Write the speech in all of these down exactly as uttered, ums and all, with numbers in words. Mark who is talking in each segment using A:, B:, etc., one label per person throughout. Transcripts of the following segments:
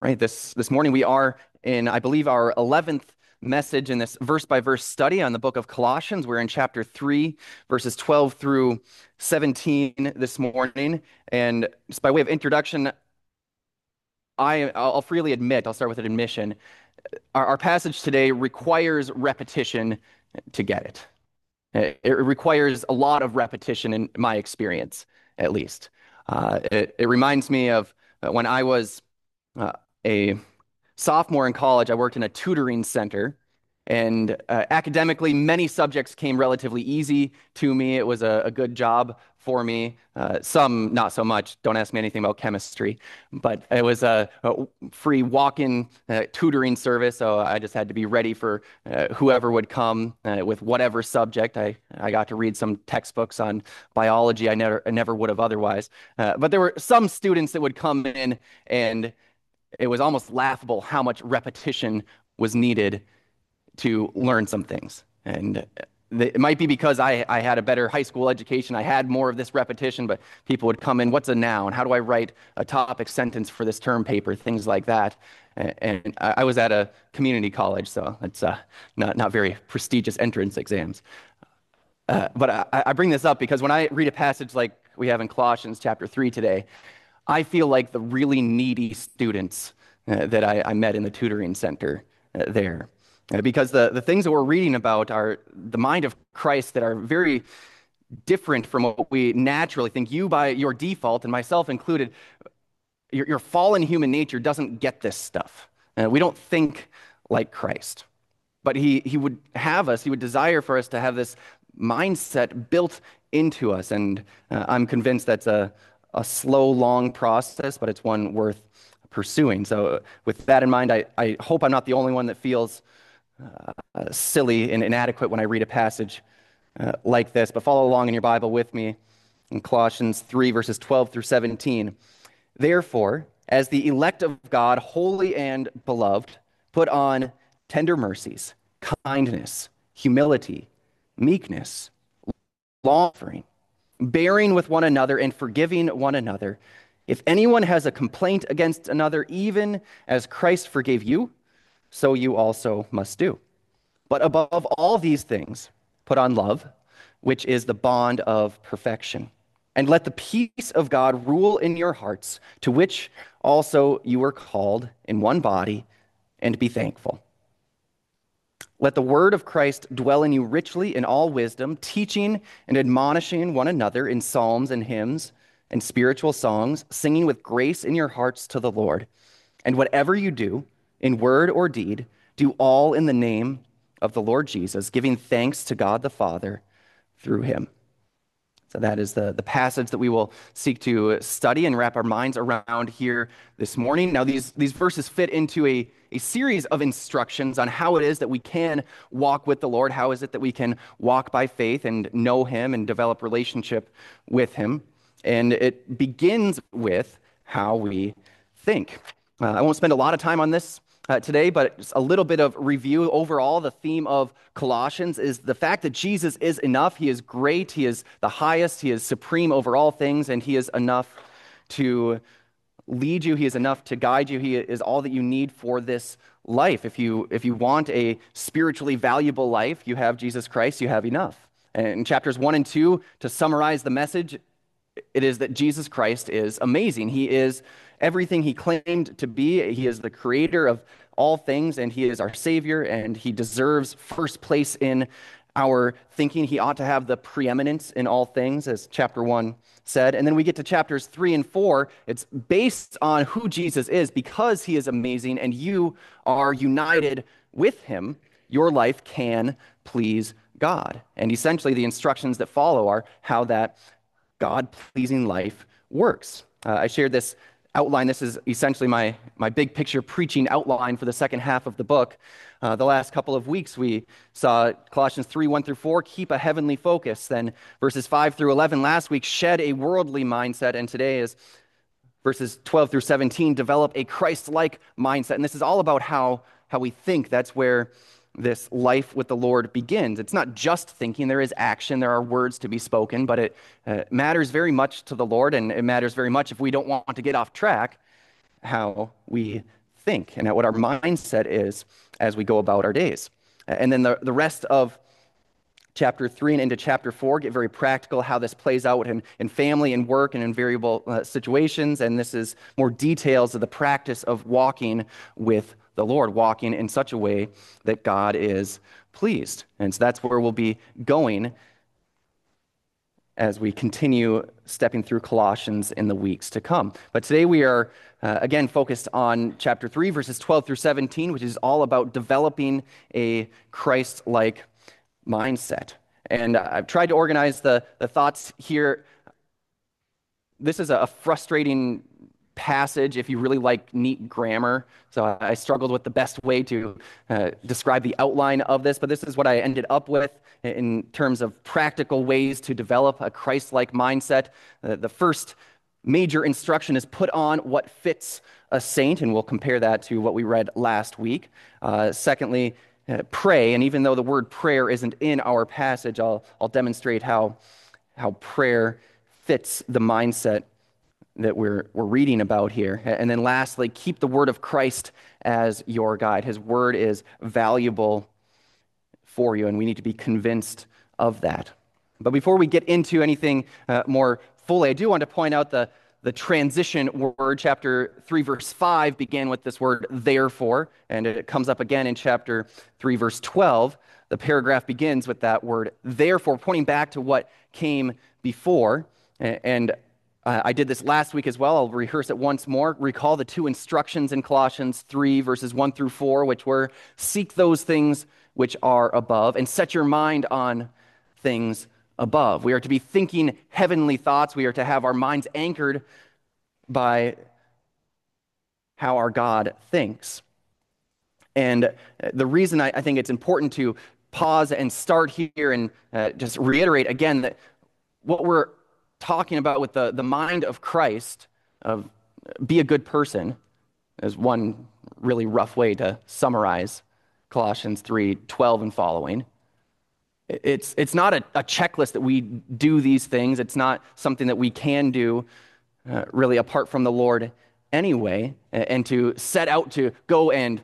A: right? This this morning we are in, I believe, our eleventh message in this verse-by-verse study on the book of Colossians. We're in chapter three, verses twelve through seventeen this morning. And just by way of introduction, I, I'll freely admit, I'll start with an admission. Our, our passage today requires repetition to get it. It, it requires a lot of repetition in my experience, at least. Uh, it, it reminds me of uh, when I was uh, a sophomore in college. I worked in a tutoring center, and uh, academically, many subjects came relatively easy to me. It was a, a good job for me. Uh, some not so much. Don't ask me anything about chemistry, but it was a, a free walk-in uh, tutoring service, so I just had to be ready for uh, whoever would come uh, with whatever subject. I, I got to read some textbooks on biology I never, I never would have otherwise. Uh, but there were some students that would come in, and it was almost laughable how much repetition was needed to learn some things. And it might be because I, I had a better high school education. I had more of this repetition, but people would come in, what's a noun? How do I write a topic sentence for this term paper? Things like that. And I was at a community college, so it's uh, not, not very prestigious entrance exams. Uh, but I, I bring this up because when I read a passage like we have in Colossians chapter three today, I feel like the really needy students uh, that I, I met in the tutoring center uh, there. Uh, because the, the things that we're reading about are the mind of Christ that are very different from what we naturally think. You, by your default, and myself included, your, your fallen human nature doesn't get this stuff. Uh, we don't think like Christ. But he, he would have us, he would desire for us to have this mindset built into us. And uh, I'm convinced that's a, a slow, long process, but it's one worth pursuing. So with that in mind, I, I hope I'm not the only one that feels uh, silly and inadequate when I read a passage uh, like this. But follow along in your Bible with me in Colossians three, verses twelve through seventeen. Therefore, as the elect of God, holy and beloved, put on tender mercies, kindness, humility, meekness, long-suffering, bearing with one another and forgiving one another. If anyone has a complaint against another, even as Christ forgave you, so you also must do. But above all these things, put on love, which is the bond of perfection. And let the peace of God rule in your hearts, to which also you were called in one body, and be thankful. Let the word of Christ dwell in you richly in all wisdom, teaching and admonishing one another in psalms and hymns and spiritual songs, singing with grace in your hearts to the Lord. And whatever you do, in word or deed, do all in the name of the Lord Jesus, giving thanks to God the Father through him. So that is the, the passage that we will seek to study and wrap our minds around here this morning. Now, these, these verses fit into a, a series of instructions on how it is that we can walk with the Lord. How is it that we can walk by faith and know him and develop relationship with him? And it begins with how we think. Uh, I won't spend a lot of time on this Uh, today, but just a little bit of review. Overall, the theme of Colossians is the fact that Jesus is enough. He is great. He is the highest. He is supreme over all things, and he is enough to lead you. He is enough to guide you. He is all that you need for this life. If you, if you want a spiritually valuable life, you have Jesus Christ, you have enough. And in chapters one and two, to summarize the message, it is that Jesus Christ is amazing. He is everything he claimed to be. He is the creator of all things, and he is our Savior, and he deserves first place in our thinking. He ought to have the preeminence in all things, as chapter one said. And then we get to chapters three and four. It's based on who Jesus is. Because he is amazing and you are united with him, your life can please God. And essentially the instructions that follow are how that God-pleasing life works. Uh, I shared this outline. This is essentially my, my big picture preaching outline for the second half of the book. Uh, the last couple of weeks, we saw Colossians three, one through four, keep a heavenly focus. Then verses five through eleven last week, shed a worldly mindset. And today is verses twelve through seventeen, develop a Christ-like mindset. And this is all about how, how we think. That's where this life with the Lord begins. It's not just thinking. There is action. There are words to be spoken, but it uh, matters very much to the Lord, and it matters very much if we don't want to get off track how we think and at what our mindset is as we go about our days. And then the, the rest of chapter three and into chapter four get very practical, how this plays out in, in family and work and in variable uh, situations. And this is more details of the practice of walking with the Lord, walking in such a way that God is pleased. And so that's where we'll be going as we continue stepping through Colossians in the weeks to come. But today we are, uh, again, focused on chapter three, verses twelve through seventeen, which is all about developing a Christ-like mindset. And I've tried to organize the, the thoughts here. This is a frustrating passage if you really like neat grammar. So I struggled with the best way to uh, describe the outline of this, but this is what I ended up with in terms of practical ways to develop a Christ-like mindset. Uh, the first major instruction is put on what fits a saint, and we'll compare that to what we read last week. Uh, secondly, uh, pray, and even though the word prayer isn't in our passage, I'll, I'll demonstrate how, how prayer fits the mindset that we're, we're reading about here. And then lastly, keep the word of Christ as your guide. His word is valuable for you, and we need to be convinced of that. But before we get into anything uh, more fully, I do want to point out the, the transition word. Chapter three, verse five began with this word therefore, and it comes up again in chapter three, verse twelve. The paragraph begins with that word therefore, pointing back to what came before. And uh, I did this last week as well. I'll rehearse it once more. Recall the two instructions in Colossians three, verses one through four, which were seek those things which are above and set your mind on things above. We are to be thinking heavenly thoughts. We are to have our minds anchored by how our God thinks. And the reason I, I think it's important to pause and start here and uh, just reiterate again that what we're talking about with the, the mind of Christ, of be a good person, is one really rough way to summarize Colossians three twelve and following. It's, it's not a, a checklist that we do these things. It's not something that we can do uh, really apart from the Lord anyway. And to set out to go and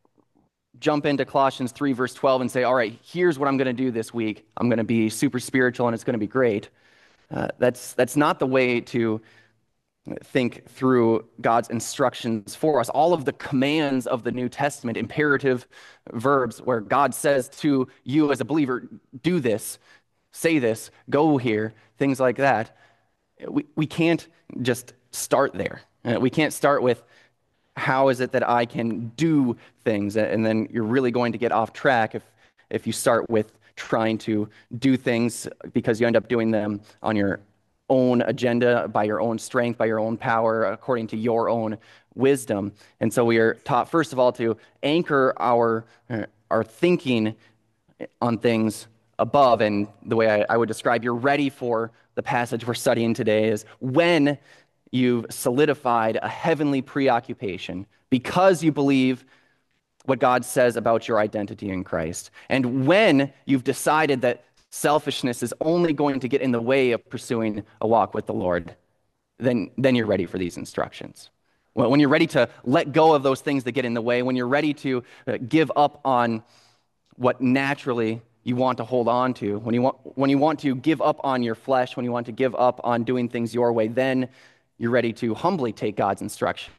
A: jump into Colossians three, verse twelve and say, all right, here's what I'm going to do this week. I'm going to be super spiritual and it's going to be great. Uh, that's, that's not the way to think through God's instructions for us. All of the commands of the New Testament, imperative verbs, where God says to you as a believer, do this, say this, go here, things like that. We, we can't just start there. Uh, we can't start with, how is it that I can do things? And then you're really going to get off track if, if you start with trying to do things because you end up doing them on your own agenda, by your own strength, by your own power, according to your own wisdom. And so we are taught, first of all, to anchor our, uh, our thinking on things above. And the way I, I would describe you're ready for the passage we're studying today is when you've solidified a heavenly preoccupation because you believe what God says about your identity in Christ. And when you've decided that selfishness is only going to get in the way of pursuing a walk with the Lord, then, then you're ready for these instructions. When you're ready to let go of those things that get in the way, when you're ready to give up on what naturally you want to hold on to, when you want, when you want to give up on your flesh, when you want to give up on doing things your way, then you're ready to humbly take God's instruction.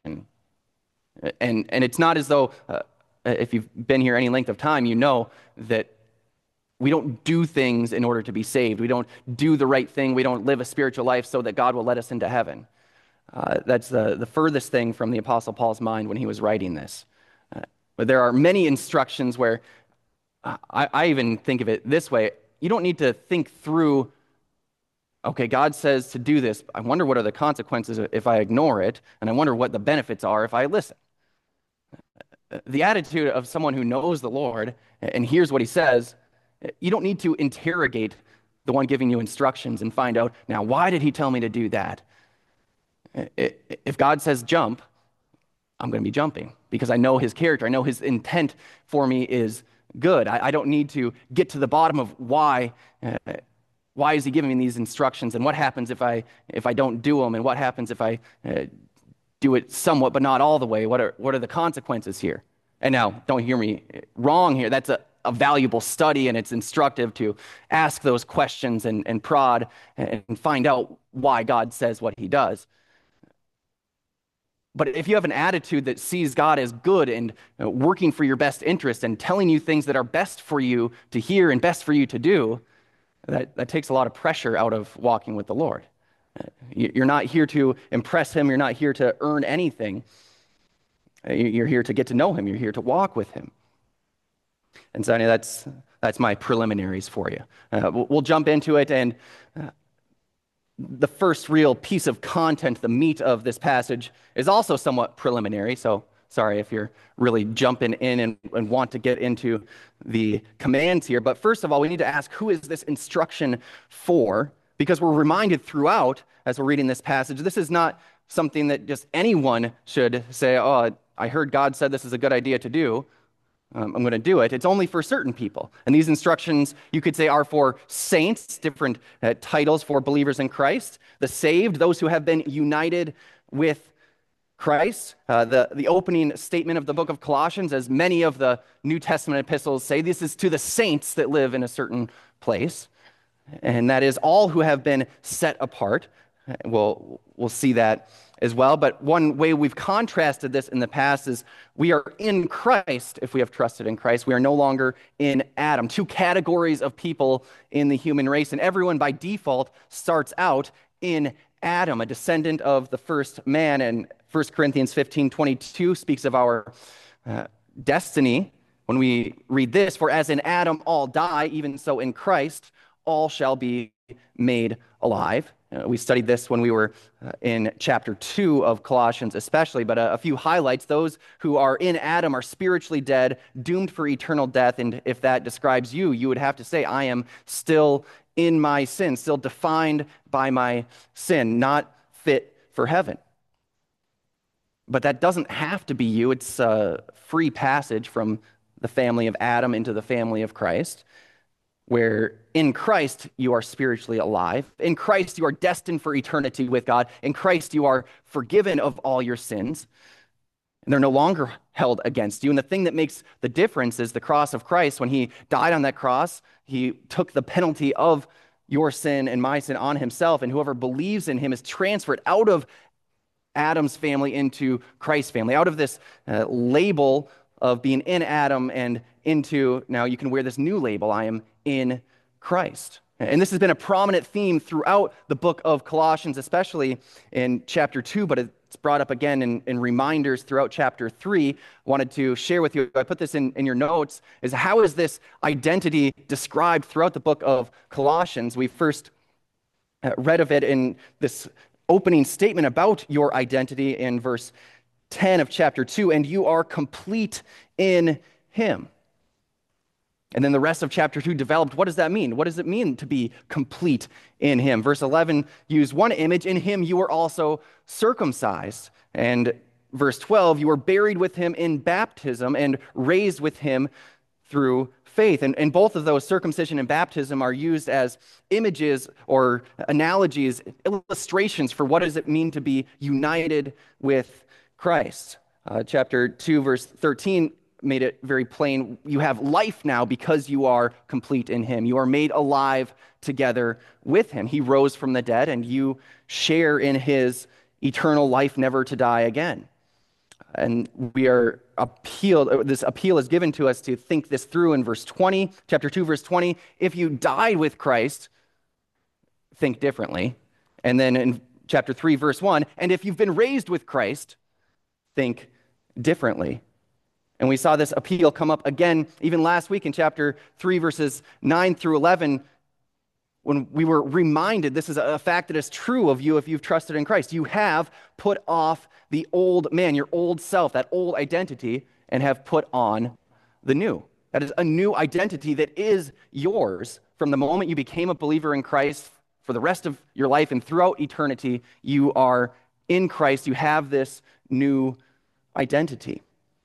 A: And, and it's not as though, uh, if you've been here any length of time, you know that we don't do things in order to be saved. We don't do the right thing. We don't live a spiritual life so that God will let us into heaven. Uh, that's the, the furthest thing from the Apostle Paul's mind when he was writing this. Uh, but there are many instructions where uh, I, I even think of it this way. You don't need to think through, okay, God says to do this. I wonder what are the consequences if I ignore it, and I wonder what the benefits are if I listen. The attitude of someone who knows the Lord and hears what he says, you don't need to interrogate the one giving you instructions and find out, now, why did he tell me to do that? If God says jump, I'm going to be jumping because I know his character. I know his intent for me is good. I, I don't need to get to the bottom of why. Uh, why is he giving me these instructions? And what happens if I if I don't do them? And what happens if I uh, do it somewhat, but not all the way. What are, what are the consequences here? And now, don't hear me wrong here. That's a, a valuable study, and it's instructive to ask those questions and, and prod and find out why God says what he does. But if you have an attitude that sees God as good and uh, working for your best interest and telling you things that are best for you to hear and best for you to do, that, that takes a lot of pressure out of walking with the Lord. Uh, You're not here to impress him. You're not here to earn anything. Uh, You're here to get to know him. You're here to walk with him. And so anyway, that's, that's my preliminaries for you. Uh, we'll, we'll jump into it, and uh, the first real piece of content, the meat of this passage, is also somewhat preliminary. So sorry if you're really jumping in and, and want to get into the commands here. But first of all, we need to ask, who is this instruction for? Because we're reminded throughout, as we're reading this passage, this is not something that just anyone should say, oh, I heard God said this is a good idea to do. Um, I'm going to do it. It's only for certain people. And these instructions, you could say, are for saints, different uh, titles for believers in Christ, the saved, those who have been united with Christ. Uh, the, the opening statement of the book of Colossians, as many of the New Testament epistles say, this is to the saints that live in a certain place. And that is all who have been set apart. We'll, we'll see that as well. But one way we've contrasted this in the past is we are in Christ if we have trusted in Christ. We are no longer in Adam. Two categories of people in the human race, and everyone by default starts out in Adam, a descendant of the first man. And First Corinthians fifteen twenty-two speaks of our uh, destiny when we read this, for as in Adam all die, even so in Christ all shall be made alive. Uh, we studied this when we were uh, in chapter two of Colossians especially, but a, a few highlights. Those who are in Adam are spiritually dead, doomed for eternal death, and if that describes you, you would have to say, I am still in my sin, still defined by my sin, not fit for heaven. But that doesn't have to be you. It's a free passage from the family of Adam into the family of Christ, where in Christ you are spiritually alive. In Christ you are destined for eternity with God. In Christ you are forgiven of all your sins, and they're no longer held against you. And the thing that makes the difference is the cross of Christ. When he died on that cross, he took the penalty of your sin and my sin on himself, and whoever believes in him is transferred out of Adam's family into Christ's family, out of this uh, label of being in Adam and into, now you can wear this new label, I am in Christ. And this has been a prominent theme throughout the book of Colossians, especially in chapter two, but it's brought up again in, in reminders throughout chapter three. Wanted to share with you, I put this in, in your notes, is how is this identity described throughout the book of Colossians? We first uh, read of it in this opening statement about your identity in verse ten of chapter two, and you are complete in him. And then the rest of chapter two developed, what does that mean? What does it mean to be complete in him? Verse eleven used one image, in him you were also circumcised. And verse twelve, you were buried with him in baptism and raised with him through faith. And, and both of those, circumcision and baptism, are used as images or analogies, illustrations for what does it mean to be united with Christ. Uh, chapter two, verse thirteen made it very plain. You have life now because you are complete in him. You are made alive together with him. He rose from the dead, and you share in his eternal life, never to die again. And we are appealed, this appeal is given to us to think this through in verse twenty, chapter two, verse twenty. If you died with Christ, think differently. And then in chapter three, verse one, and if you've been raised with Christ, think differently. And we saw this appeal come up again even last week in chapter three, verses nine through eleven, when we were reminded this is a fact that is true of you if you've trusted in Christ. You have put off the old man, your old self, that old identity, and have put on the new. That is a new identity that is yours from the moment you became a believer in Christ. For the rest of your life and throughout eternity, you are in Christ. You have this new identity.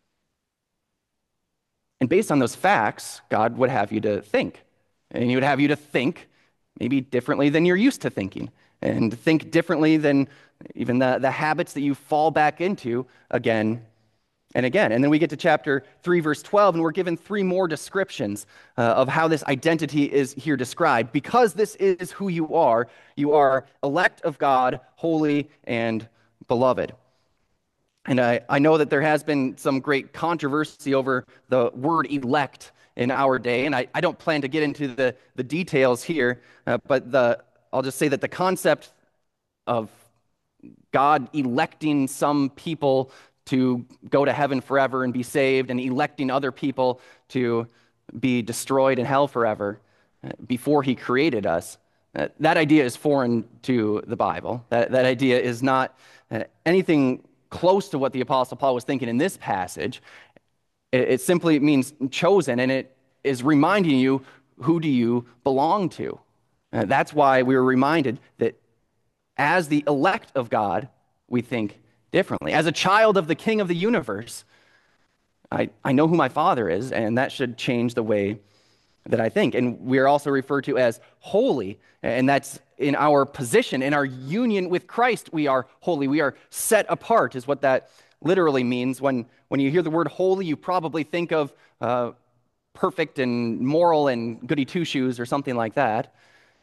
A: And based on those facts, God would have you to think. And he would have you to think maybe differently than you're used to thinking. and think differently than even the, the habits that you fall back into again and again. And then we get to chapter three, verse twelve, and we're given three more descriptions uh, of how this identity is here described. Because this is who you are, you are elect of God, holy and beloved. And I, I know that there has been some great controversy over the word elect in our day, and I, I don't plan to get into the, the details here, uh, but the I'll just say that the concept of God electing some people to go to heaven forever and be saved, and electing other people to be destroyed in hell forever uh, before he created us, uh, that idea is foreign to the Bible. That, that idea is not uh, anything close to what the Apostle Paul was thinking in this passage. It, it simply means chosen, and it is reminding you, who do you belong to? Uh, that's why we were reminded that as the elect of God, we think differently. As a child of the King of the universe, I, I know who my Father is, and that should change the way that I think. And we are also referred to as holy, and that's in our position, in our union with Christ, we are holy. We are set apart, is what that literally means. When, when you hear the word holy, you probably think of uh, perfect and moral and goody two-shoes or something like that.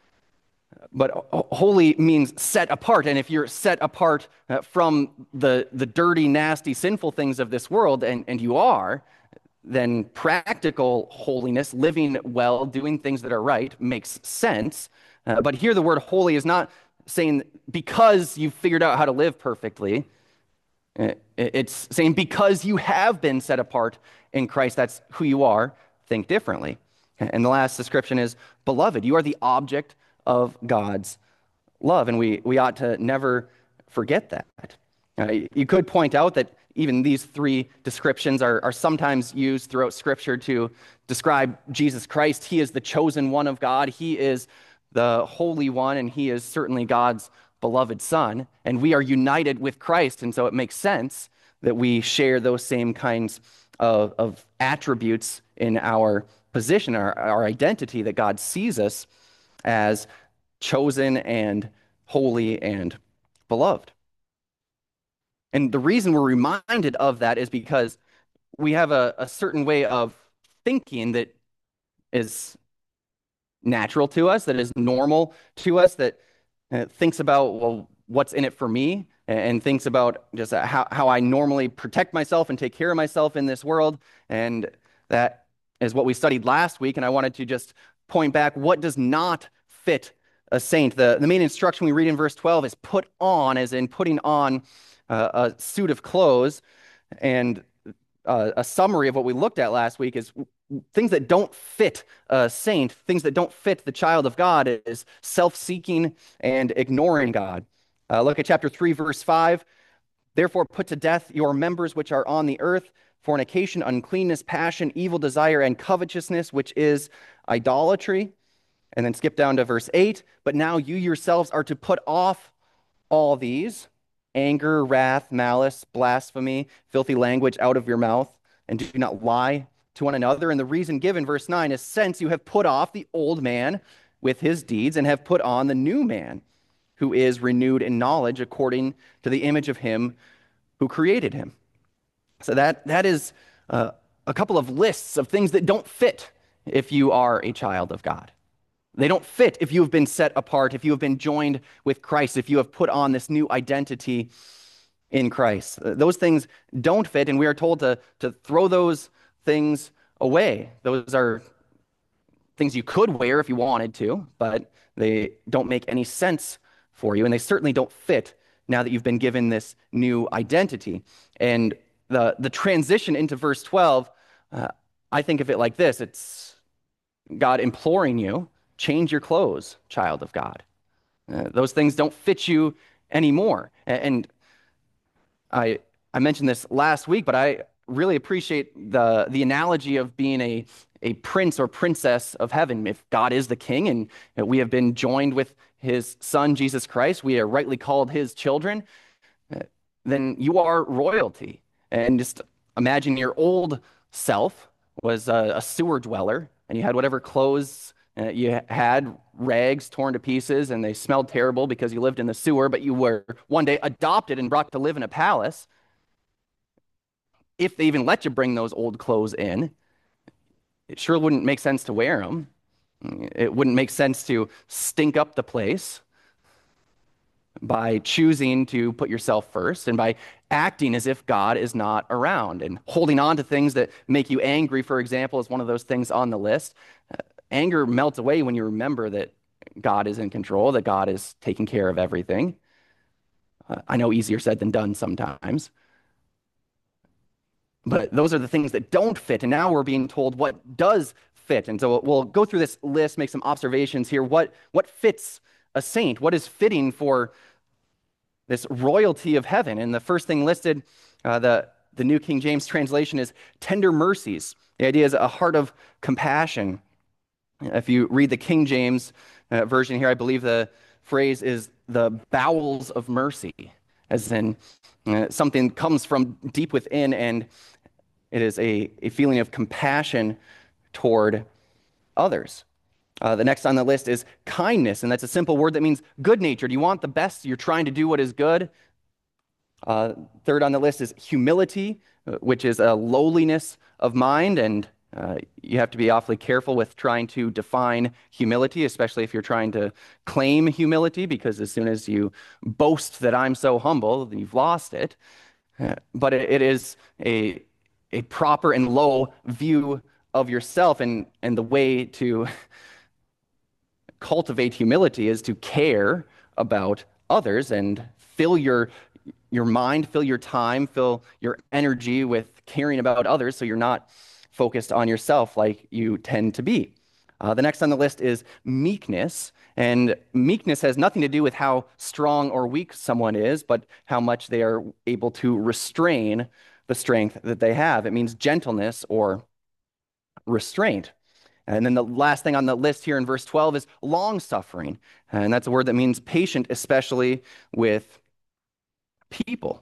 A: But holy means set apart, and if you're set apart uh, from the, the dirty, nasty, sinful things of this world, and, and you are, then practical holiness, living well, doing things that are right, makes sense. Uh, but here the word holy is not saying because you've figured out how to live perfectly. Uh, It's saying because you have been set apart in Christ, that's who you are, think differently. And the last description is beloved. You are the object of God's love, and we, we ought to never forget that. Uh, you could point out that even these three descriptions are, are sometimes used throughout Scripture to describe Jesus Christ. He is the chosen one of God. He is the Holy One, and he is certainly God's beloved Son. And we are united with Christ, and so it makes sense that we share those same kinds of, of attributes in our position, our, our identity, that God sees us as chosen and holy and beloved. And the reason we're reminded of that is because we have a, a certain way of thinking that is natural to us, that is normal to us, that uh, thinks about, well, what's in it for me, and, and thinks about just how, how I normally protect myself and take care of myself in this world. And that is what we studied last week. And I wanted to just point back, what does not fit a saint? The, the main instruction we read in verse twelve is put on, as in putting on uh, a suit of clothes. And uh, a summary of what we looked at last week is things that don't fit a saint, things that don't fit the child of God, is self-seeking and ignoring God. Uh, look at chapter three, verse five. Therefore put to death your members which are on the earth, fornication, uncleanness, passion, evil desire, and covetousness, which is idolatry. And then skip down to verse eight. But now you yourselves are to put off all these: anger, wrath, malice, blasphemy, filthy language out of your mouth, and do not lie to one another. And the reason given, verse nine, is since you have put off the old man with his deeds and have put on the new man, who is renewed in knowledge according to the image of him who created him. So that that is uh, a couple of lists of things that don't fit if you are a child of God. They don't fit if you have been set apart, if you have been joined with Christ, if you have put on this new identity in Christ. Those things don't fit, and we are told to, to throw those things away. Those are things you could wear if you wanted to, but they don't make any sense for you, and they certainly don't fit now that you've been given this new identity. And the, the transition into verse twelve, uh, I think of it like this. It's God imploring you, change your clothes, child of God. Uh, those things don't fit you anymore. And I I mentioned this last week, but I really appreciate the the analogy of being a a prince or princess of heaven. If God is the king and we have been joined with his son, Jesus Christ, we are rightly called his children, uh, then you are royalty. And just imagine your old self was a, a sewer dweller, and you had whatever clothes Uh, you had rags torn to pieces and they smelled terrible because you lived in the sewer, but you were one day adopted and brought to live in a palace. If they even let you bring those old clothes in, it sure wouldn't make sense to wear them. It wouldn't make sense to stink up the place by choosing to put yourself first and by acting as if God is not around and holding on to things that make you angry, for example, is one of those things on the list. Uh, anger melts away when you remember that God is in control, that God is taking care of everything. Uh, I know easier said than done sometimes. But those are the things that don't fit. And now we're being told what does fit. And so we'll go through this list, make some observations here. What, what fits a saint? What is fitting for this royalty of heaven? And the first thing listed, uh, the, the New King James translation, is tender mercies. The idea is a heart of compassion. If you read the King James uh, version here, I believe the phrase is the bowels of mercy, as in uh, something comes from deep within, and it is a, a feeling of compassion toward others. Uh, the next on the list is kindness, and that's a simple word that means good natured. You want the best, you're trying to do what is good. Uh, third on the list is humility, uh, which is a lowliness of mind, and uh, you have to be awfully careful with trying to define humility, especially if you're trying to claim humility, because as soon as you boast that I'm so humble, then you've lost it. Uh, but it, it is a, a proper and low view of yourself, and, and the way to cultivate humility is to care about others and fill your your mind, fill your time, fill your energy with caring about others so you're not focused on yourself like you tend to be. Uh, the next on the list is meekness, and meekness has nothing to do with how strong or weak someone is, but how much they are able to restrain the strength that they have. It means gentleness or restraint. And then the last thing on the list here in verse twelve is long-suffering, and that's a word that means patient, especially with people.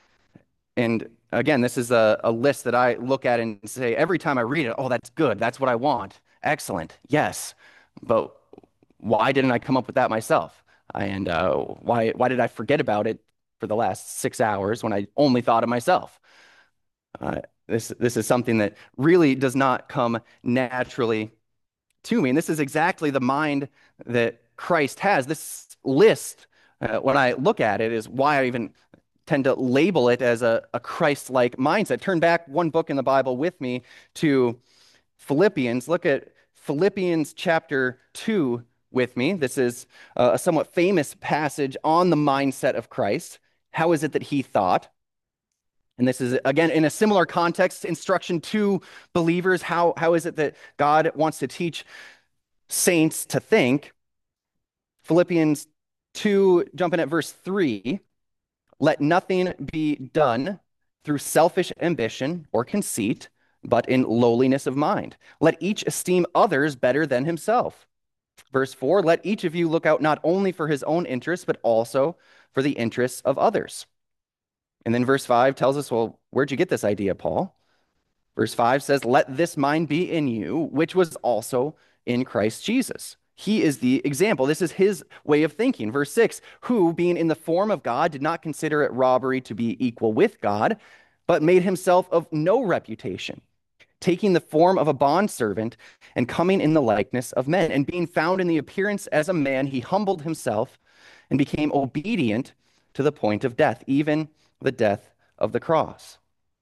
A: And again, this is a, a list that I look at and say, every time I read it, oh, that's good. That's what I want. Excellent. Yes. But why didn't I come up with that myself? And uh, why, why did I forget about it for the last six hours when I only thought of myself? Uh, this, this is something that really does not come naturally to me. And this is exactly the mind that Christ has. This list, uh, when I look at it, is why I even tend to label it as a, a Christ-like mindset. Turn back one book in the Bible with me to Philippians. Look at Philippians chapter two with me. This is a somewhat famous passage on the mindset of Christ. How is it that he thought? And this is, again, in a similar context, instruction to believers. How, how is it that God wants to teach saints to think? Philippians two, jumping at verse three. Let nothing be done through selfish ambition or conceit, but in lowliness of mind. Let each esteem others better than himself. Verse four, let each of you look out not only for his own interests, but also for the interests of others. And then verse five tells us, well, where'd you get this idea, Paul? Verse five says, let this mind be in you, which was also in Christ Jesus. He is the example. This is his way of thinking. Verse six, who, being in the form of God, did not consider it robbery to be equal with God, but made himself of no reputation, taking the form of a bondservant and coming in the likeness of men. And being found in the appearance as a man, he humbled himself and became obedient to the point of death, even the death of the cross.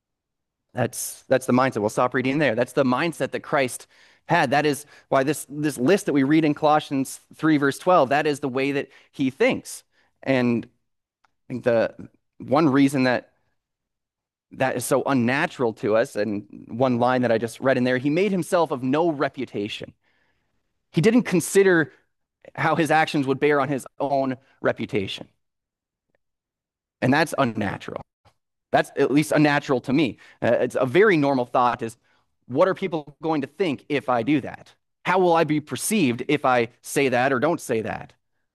A: That's, that's the mindset. We'll stop reading there. That's the mindset that Christ had. That is why this, this list that we read in Colossians three, verse twelve, that is the way that he thinks. And I think the one reason that that is so unnatural to us, and one line that I just read in there, he made himself of no reputation. He didn't consider how his actions would bear on his own reputation. And that's unnatural. That's at least unnatural to me. Uh, it's a very normal thought is, what are people going to think if I do that? How will I be perceived if I say that or don't say that?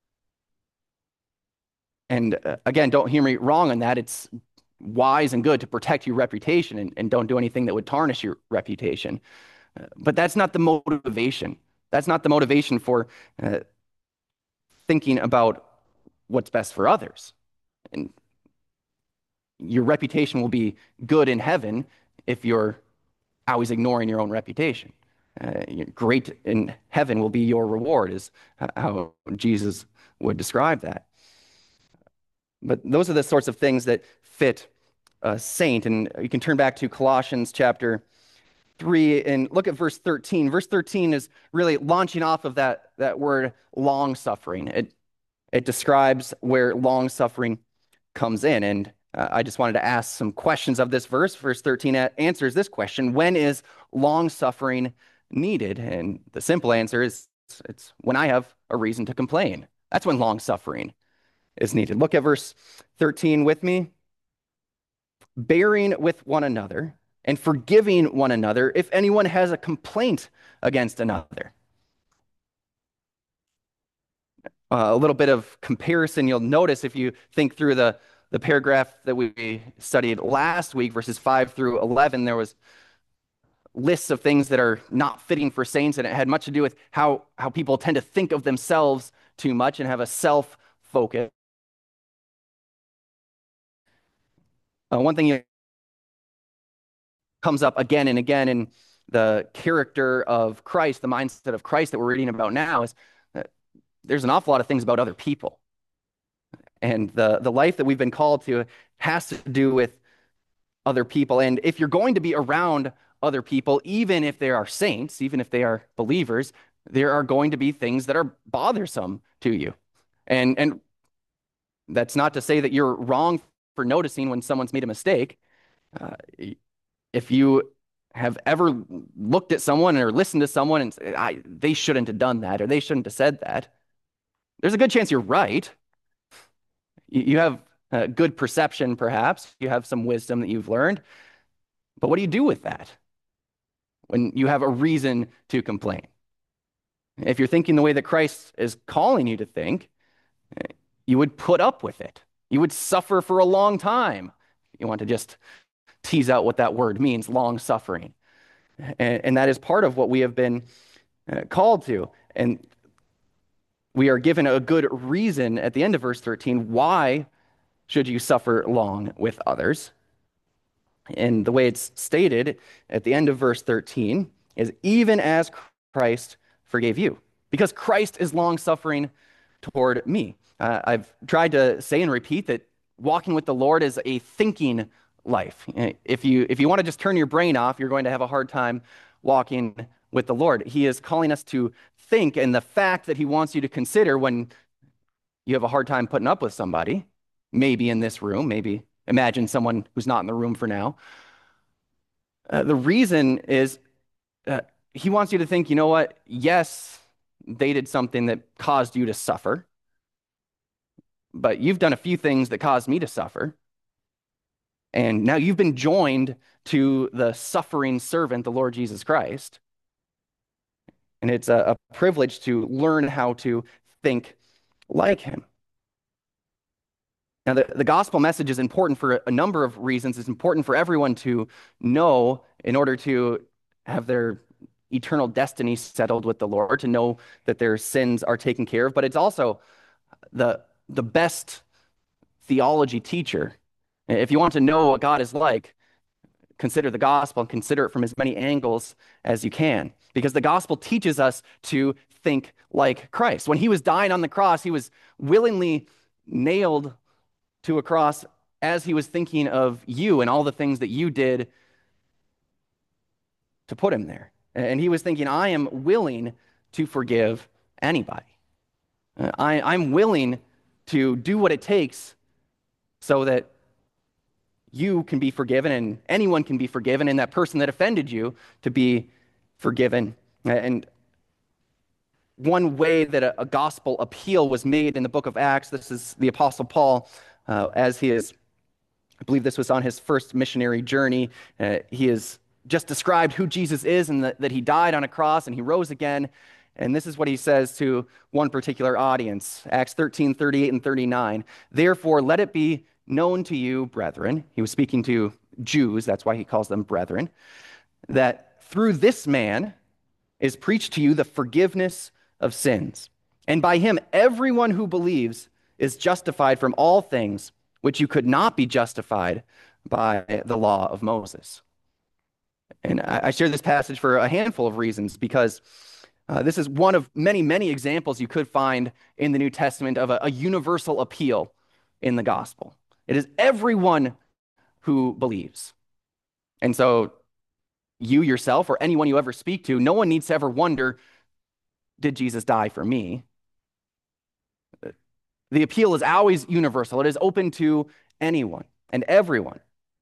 A: And uh, again, don't hear me wrong on that. It's wise and good to protect your reputation and, and don't do anything that would tarnish your reputation. Uh, but that's not the motivation That's not the motivation for uh, thinking about what's best for others. And your reputation will be good in heaven if you're always ignoring your own reputation. Uh, great in heaven will be your reward, is how Jesus would describe that. But those are the sorts of things that fit a saint. And you can turn back to Colossians chapter three and look at verse thirteen. Verse thirteen is really launching off of that, that word long suffering. It, it describes where long suffering comes in. And uh, I just wanted to ask some questions of this verse. Verse thirteen answers this question: when is long suffering needed? And the simple answer is it's when I have a reason to complain. That's when long suffering is needed. Look at verse thirteen with me. Bearing with one another and forgiving one another if anyone has a complaint against another. Uh, a little bit of comparison you'll notice if you think through the, the paragraph that we studied last week, verses five through eleven, there was lists of things that are not fitting for saints, and it had much to do with how, how people tend to think of themselves too much and have a self-focus. Uh, one thing you comes up again and again in the character of Christ, the mindset of Christ that we're reading about now, is that there's an awful lot of things about other people. And the, the life that we've been called to has to do with other people. And if you're going to be around other people, even if they are saints, even if they are believers, there are going to be things that are bothersome to you. And, and that's not to say that you're wrong for noticing when someone's made a mistake. Uh, if you have ever looked at someone or listened to someone and said, I, they shouldn't have done that or they shouldn't have said that, there's a good chance you're right. You, you have a good perception, perhaps. You have some wisdom that you've learned. But what do you do with that when you have a reason to complain? If you're thinking the way that Christ is calling you to think, you would put up with it. You would suffer for a long time. You want to just tease out what that word means, long suffering. And, and that is part of what we have been uh, called to. And we are given a good reason at the end of verse thirteen. Why should you suffer long with others? And the way it's stated at the end of verse thirteen is even as Christ forgave you. Because Christ is long suffering toward me. Uh, I've tried to say and repeat that walking with the Lord is a thinking life. If you if you want to just turn your brain off, you're going to have a hard time walking with the Lord. He is calling us to think, and the fact that he wants you to consider when you have a hard time putting up with somebody, maybe in this room, maybe imagine someone who's not in the room for now. Uh, the reason is uh, he wants you to think, you know what? Yes, they did something that caused you to suffer, but you've done a few things that caused me to suffer. And now you've been joined to the suffering servant, the Lord Jesus Christ. And it's a, a privilege to learn how to think like him. Now, the, the gospel message is important for a number of reasons. It's important for everyone to know in order to have their eternal destiny settled with the Lord, to know that their sins are taken care of. But it's also the, the best theology teacher. If you want to know what God is like, consider the gospel and consider it from as many angles as you can. Because the gospel teaches us to think like Christ. When he was dying on the cross, he was willingly nailed to a cross as he was thinking of you and all the things that you did to put him there. And he was thinking, I am willing to forgive anybody. I, I'm willing to do what it takes so that you can be forgiven and anyone can be forgiven, and that person that offended you to be forgiven. And one way that a, a gospel appeal was made in the book of Acts, this is the Apostle Paul, uh, as he is, I believe this was on his first missionary journey. Uh, he has just described who Jesus is and that, that he died on a cross and he rose again. And this is what he says to one particular audience, Acts thirteen, thirty-eight and thirty-nine. Therefore, let it be known to you, brethren, he was speaking to Jews, that's why he calls them brethren, that through this man, is preached to you the forgiveness of sins. And by him, everyone who believes is justified from all things which you could not be justified by the law of Moses. And I, I share this passage for a handful of reasons because uh, this is one of many, many examples you could find in the New Testament of a, a universal appeal in the gospel. It is everyone who believes. And so you yourself or anyone you ever speak to, no one needs to ever wonder, did Jesus die for me? The appeal is always universal. It is open to anyone and everyone.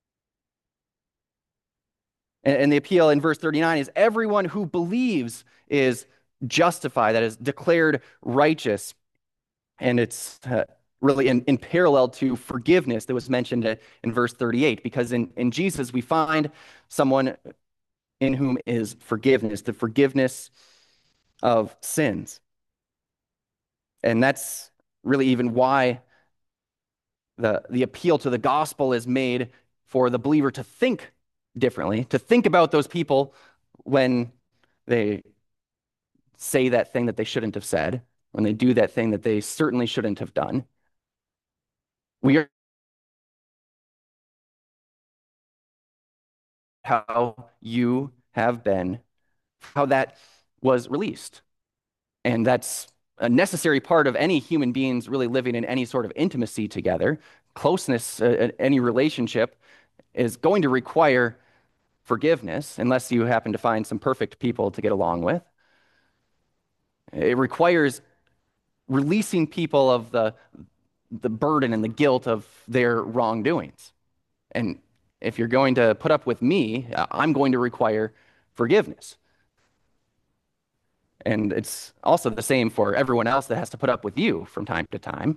A: And, and the appeal in verse thirty-nine is everyone who believes is justified, that is declared righteous. And it's uh, really in, in parallel to forgiveness that was mentioned in verse thirty-eight, because in, in Jesus we find someone in whom is forgiveness, the forgiveness of sins. And that's really even why the, the appeal to the gospel is made for the believer to think differently, to think about those people when they say that thing that they shouldn't have said, when they do that thing that they certainly shouldn't have done. We are how you have been, how that was released. And that's a necessary part of any human beings really living in any sort of intimacy together. Closeness, uh, any relationship is going to require forgiveness, unless you happen to find some perfect people to get along with. It requires releasing people of the, the burden and the guilt of their wrongdoings. And if you're going to put up with me, I'm going to require forgiveness. And it's also the same for everyone else that has to put up with you from time to time.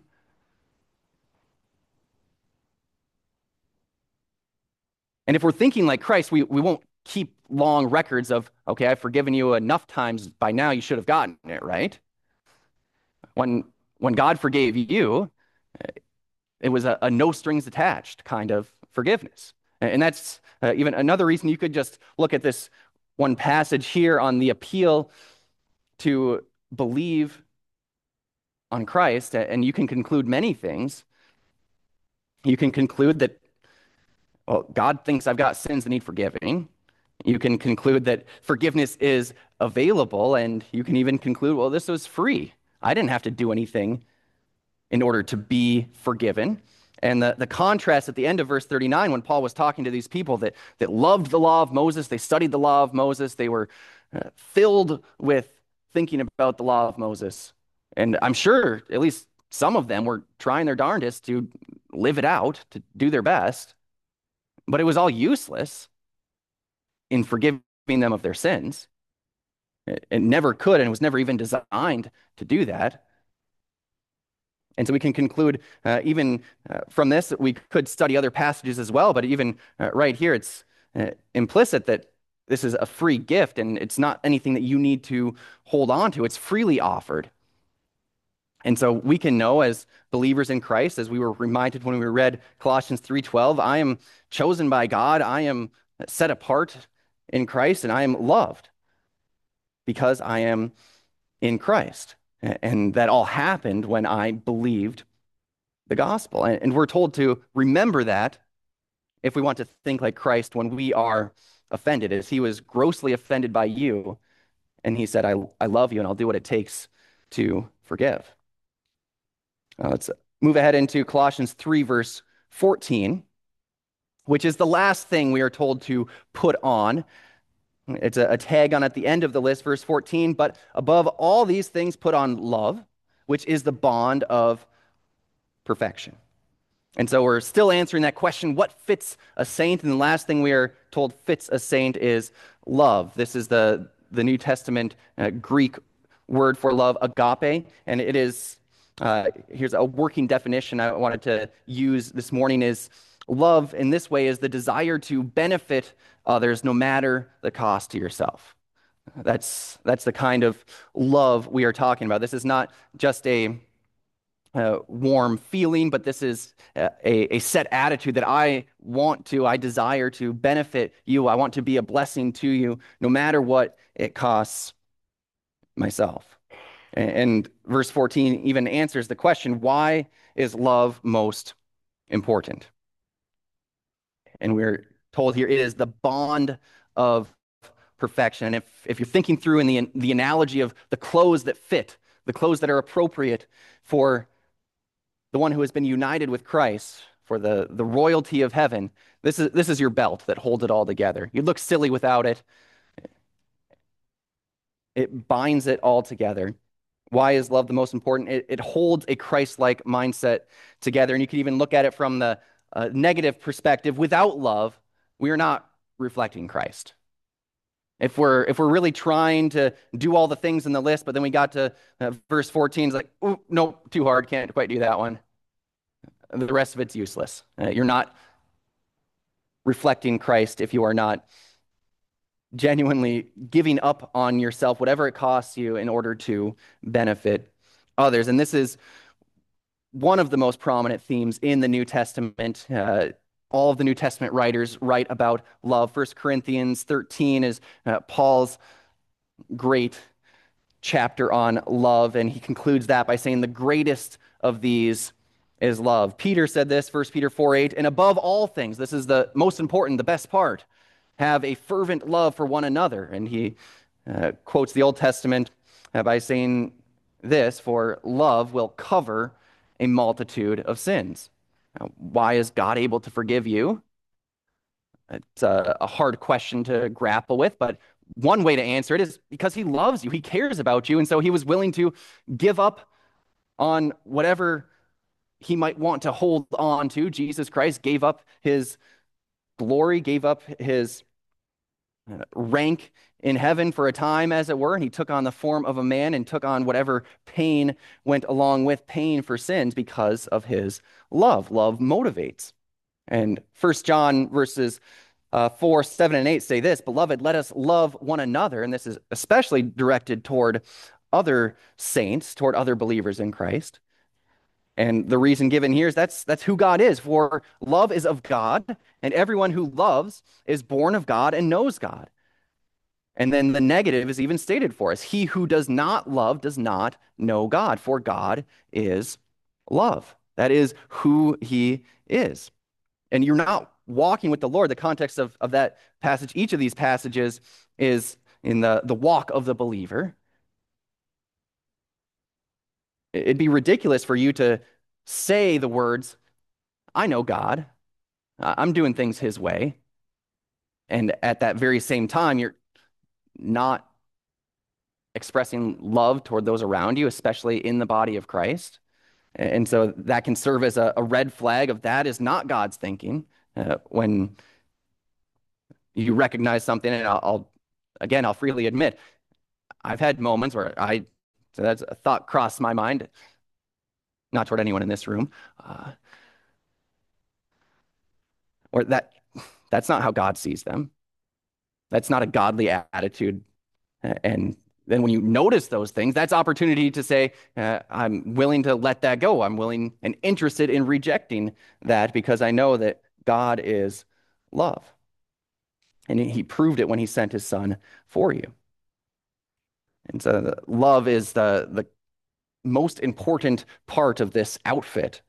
A: And if we're thinking like Christ, we, we won't keep long records of, okay, I've forgiven you enough times, by now you should have gotten it, right? When, when God forgave you, it was a, a no strings attached kind of forgiveness. And that's uh, even another reason you could just look at this one passage here on the appeal to believe on Christ, and you can conclude many things. You can conclude that, well, God thinks I've got sins that need forgiving. You can conclude that forgiveness is available, and you can even conclude, well, this was free. I didn't have to do anything in order to be forgiven. And the, the contrast at the end of verse thirty-nine, when Paul was talking to these people that, that loved the law of Moses, they studied the law of Moses, they were uh, filled with thinking about the law of Moses. And I'm sure at least some of them were trying their darndest to live it out, to do their best. But it was all useless in forgiving them of their sins. It, it never could, and it was never even designed to do that. And so we can conclude uh, even uh, from this, we could study other passages as well, but even uh, right here, it's uh, implicit that this is a free gift and it's not anything that you need to hold on to. It's freely offered. And so we can know as believers in Christ, as we were reminded when we read Colossians three twelve, I am chosen by God, I am set apart in Christ, and I am loved because I am in Christ. And that all happened when I believed the gospel. And we're told to remember that if we want to think like Christ when we are offended, as he was grossly offended by you, and he said, I, I love you and I'll do what it takes to forgive. Uh, let's move ahead into Colossians three, verse fourteen, which is the last thing we are told to put on. It's a, a tag on at the end of the list, verse fourteen, but above all these things put on love, which is the bond of perfection. And so we're still answering that question, what fits a saint? And the last thing we are told fits a saint is love. This is the, the New Testament uh, Greek word for love, agape, and it is, uh, here's a working definition I wanted to use this morning is love in this way is the desire to benefit others no matter the cost to yourself. That's, that's the kind of love we are talking about. This is not just a uh, warm feeling, but this is a, a set attitude that I want to, I desire to benefit you. I want to be a blessing to you no matter what it costs myself. And, and verse fourteen even answers the question, why is love most important? And we're told here it is the bond of perfection. And if, if you're thinking through in the, the analogy of the clothes that fit, the clothes that are appropriate for the one who has been united with Christ, for the, the royalty of heaven, this is, this is your belt that holds it all together. You'd look silly without it. It binds it all together. Why is love the most important? It, it holds a Christ-like mindset together. And you could even look at it from the uh, negative perspective. Without love, we are not reflecting Christ. If we're if we're really trying to do all the things in the list, but then we got to uh, verse fourteen, it's like, oh, no, too hard, can't quite do that one. The rest of it's useless. Uh, you're not reflecting Christ if you are not genuinely giving up on yourself, whatever it costs you, in order to benefit others. And this is one of the most prominent themes in the New Testament. Uh, all of the New Testament writers write about love. First Corinthians thirteen is uh, Paul's great chapter on love, and he concludes that by saying the greatest of these is love. Peter said this, First Peter four eight, and above all things, this is the most important, the best part, have a fervent love for one another. And he uh, quotes the Old Testament uh, by saying this, for love will cover a multitude of sins. Now, why is God able to forgive you? It's a, a hard question to grapple with, but one way to answer it is because he loves you, he cares about you, and so he was willing to give up on whatever he might want to hold on to. Jesus Christ gave up his glory, gave up his rank in heaven for a time, as it were, and he took on the form of a man and took on whatever pain went along with pain for sins because of his love. Love motivates. And First John verses uh, four, seven, and eight say this, beloved, let us love one another. And this is especially directed toward other saints, toward other believers in Christ. And the reason given here is that's, that's who God is. For love is of God, and everyone who loves is born of God and knows God. And then the negative is even stated for us. He who does not love does not know God, for God is love. That is who he is. And you're not walking with the Lord. The context of, of that passage, each of these passages is in the, the walk of the believer. It'd be ridiculous for you to say the words, I know God, I'm doing things his way. And at that very same time, you're not expressing love toward those around you, especially in the body of Christ. And so that can serve as a, a red flag of that is not God's thinking. Uh, when you recognize something, and I'll, I'll, again, I'll freely admit, I've had moments where I, so that's a thought crossed my mind, not toward anyone in this room, uh, or that that's not how God sees them. That's not a godly attitude. And then when you notice those things, that's opportunity to say, uh, I'm willing to let that go. I'm willing and interested in rejecting that because I know that God is love. And he proved it when he sent his son for you. And so love is the, the most important part of this outfit